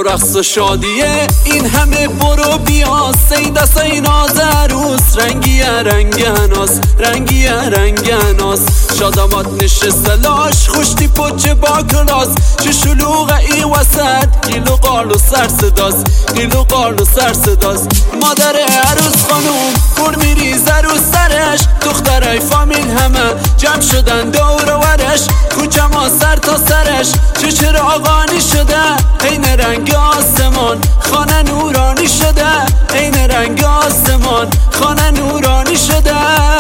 و رقص و شادیه، این همه برو بیا سیده سیناز عروس، رنگیه رنگناس رنگیه رنگناس، شادامات نشسته لاش خوشتی پچه با کلاس، چه شلوغه ای وسط گیل و قال و سر صداست، گیل و قال و سر صداست. مادر عروس خانوم پر میریزه رو سرش، دخترای فامیل همه جمع شدن دور ورش، کوچه ما سر تا سرش چه چراغانی شده، عین رنگ آسمان خانه نورانی شده، عین رنگ آسمان خانه نورانی شده.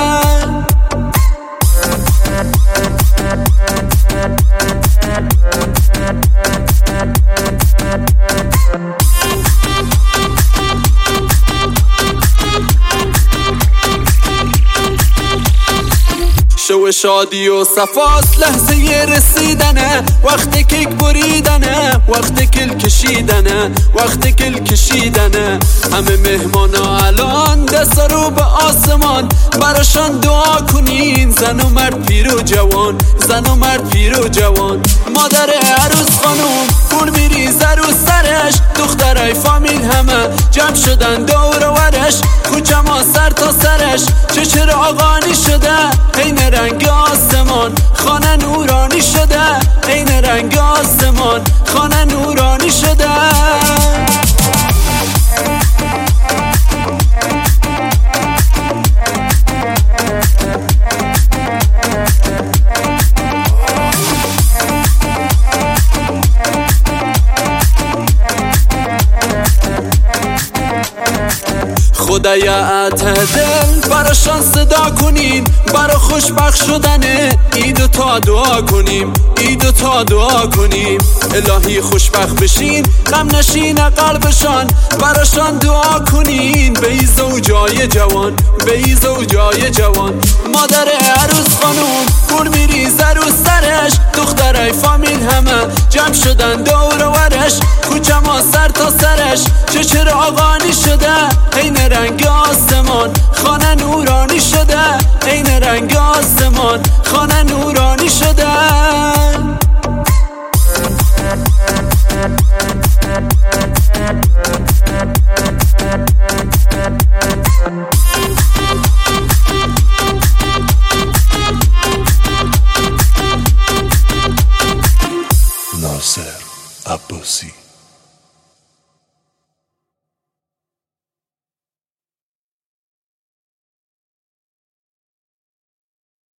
شو شادی و صفاست لحظه رسیدنه، وقت کیک بریدنه، وقت کل کشیدنه، وقت کل کشیدنه. همه مهمانا الان دستا رو به آسمان، براشان دعا کنین زن و مرد پیر و جوان، زن و مرد پیر و جوان. مادر عروس خانوم پول میریزه رو سرش، دخترای فامیل همه جمع شدن دور ورش، کوچه ما سر تا سرش چه چراغانی شده، عین رنگ آسمان خانه نورانی شده، عین رنگ آسمان خانه نورانی شده. خدای اعتدل براشان صدا کنین، برا خوشبخت شدنه ایدو تا دعا کنیم، ایدو تا دعا کنیم. الهی خوشبخت بشین غم نشین قلبشان، براشان دعا کنین به ای زوجای جوان، به ای زوجای جوان. مادر عروس خانوم پول میریزه رو سرش، دخترای فامیل همه جمع شدن دور ورش، کوچه ما سر تا سرش چه چراغانی شده، عین رنگ آسمان خانه نورانی شده، عین رنگ آسمان خانه نورانی شده. ناصر عباسی.